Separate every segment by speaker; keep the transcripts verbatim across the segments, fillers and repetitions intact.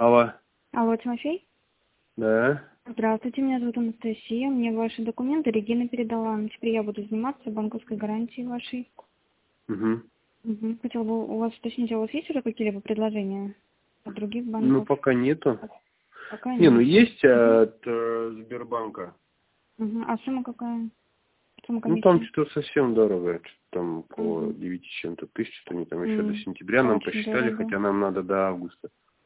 Speaker 1: Алло.
Speaker 2: Алло, Тимофей?
Speaker 1: Да.
Speaker 2: Здравствуйте, меня зовут Анастасия. Мне ваши документы Регина передала. Теперь я буду заниматься банковской гарантией вашей.
Speaker 1: Угу.
Speaker 2: Угу. Хотела бы у вас уточнить, а у вас есть уже какие-либо предложения от других
Speaker 1: Ну,
Speaker 2: банков?
Speaker 1: пока нету.
Speaker 2: Пока
Speaker 1: Не, ну
Speaker 2: нет.
Speaker 1: есть
Speaker 2: Угу.
Speaker 1: от э, Сбербанка.
Speaker 2: Угу. А сумма какая? Сумма
Speaker 1: Ну, там
Speaker 2: комиссии?
Speaker 1: что-то совсем дорого. Что-то там по
Speaker 2: Угу.
Speaker 1: девяти с чем-то тысяч, что они там еще до
Speaker 2: М,
Speaker 1: сентября нам
Speaker 2: Очень
Speaker 1: посчитали,
Speaker 2: дорого.
Speaker 1: хотя нам надо до августа.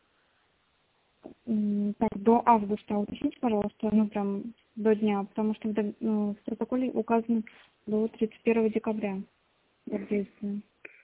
Speaker 2: М, Так, до августа уточните, пожалуйста, ну прям до дня, потому что в, дог- ну, в протоколе указано до тридцать первого декабря. Как действие.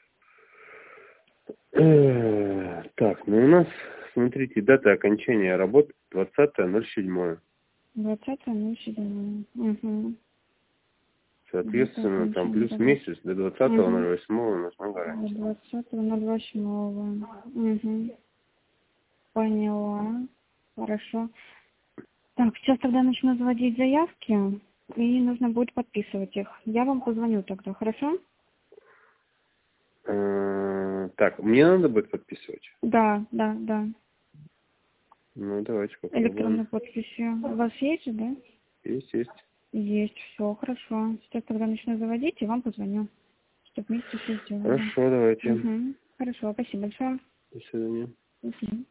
Speaker 1: Э, Так, ну у нас, смотрите, дата окончания работы двадцатое ноль седьмое.
Speaker 2: двадцатое ноль седьмое. Угу. Это
Speaker 1: Соответственно, там
Speaker 2: окончание
Speaker 1: плюс
Speaker 2: работы.
Speaker 1: месяц до двадцатого
Speaker 2: Угу.
Speaker 1: ноль восьмого у нас на
Speaker 2: До
Speaker 1: гарантии.
Speaker 2: двадцатого ноль восьмого. Угу. Поняла. Хорошо. Так, сейчас тогда начну заводить заявки, и нужно будет подписывать их. Я вам позвоню тогда, хорошо?
Speaker 1: Э, Так, мне надо будет подписывать?
Speaker 2: Да, да, да.
Speaker 1: Ну, давайте попробуем.
Speaker 2: Электронной подписью. У вас есть же, да?
Speaker 1: Есть, есть.
Speaker 2: Есть, все, хорошо. Сейчас тогда начну заводить и вам позвоню, чтобы вместе все сделали.
Speaker 1: Хорошо, давайте.
Speaker 2: Угу. Хорошо, спасибо большое.
Speaker 1: До свидания.
Speaker 2: До свидания.